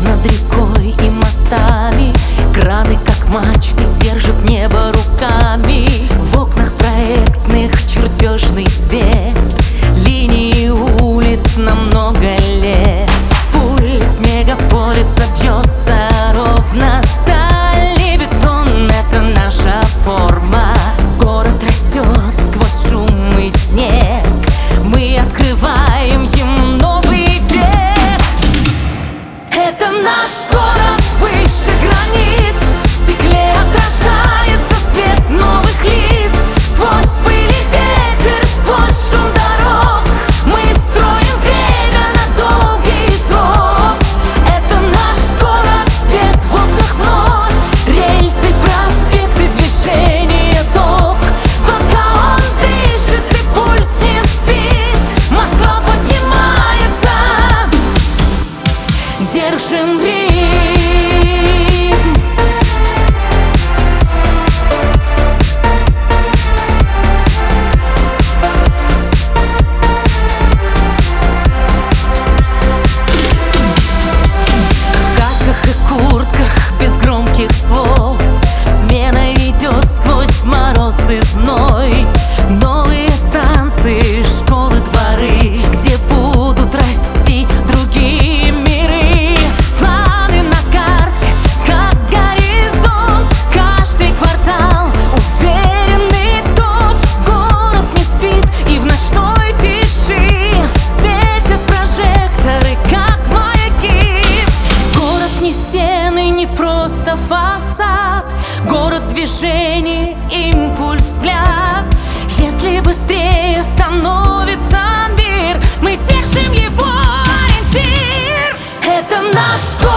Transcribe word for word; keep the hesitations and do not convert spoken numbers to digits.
над рекой и мостами. Краны, как мачты, держат небо руками. В окнах проектных чертежный свет, линии улиц на много лет. Пульс мегаполиса бьется ровно. Сталь и бетон — это наша форма. Город растет сквозь шум и снег. Мы открываем ему новый век. Это наш город выше границ. В стекле отражается свет новых лиц. Сквозь пыль и ветер, сквозь шум дорог мы строим время на долгий срок. Это наш город, свет в окнах вновь. Рельсы, проспекты, движение, ток. Пока он дышит и пульс не спит, Москва поднимается. Держим ритм. В касках и куртках без громких слов смена идет сквозь мороз и зной. Новые станции, школы, дворы, где будут расти другие миры. Планы на карте, как горизонт. Каждый квартал уверенный тон. Город не спит, и в ночной тиши светят прожекторы, как маяки. Город не стены, не просто фасад. Город движение, импульс, взгляд. Если быстрее становится мир, мы держим его ориентир. Это наш город.